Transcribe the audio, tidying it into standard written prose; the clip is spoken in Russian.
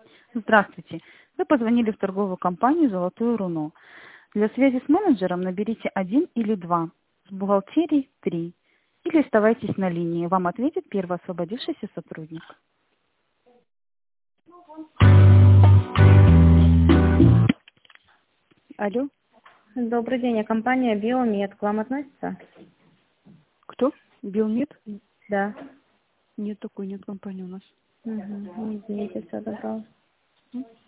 Здравствуйте. Вы позвонили в торговую компанию «Золотое руно». Для связи с менеджером наберите 1 или 2, с бухгалтерией 3. Или оставайтесь на линии. Вам ответит первый освободившийся сотрудник. Алло, Добрый день, а компания Биомед к вам относится? кто? Билмет? Да. Нет, такой нет компании у нас. Угу. Извините, все добро.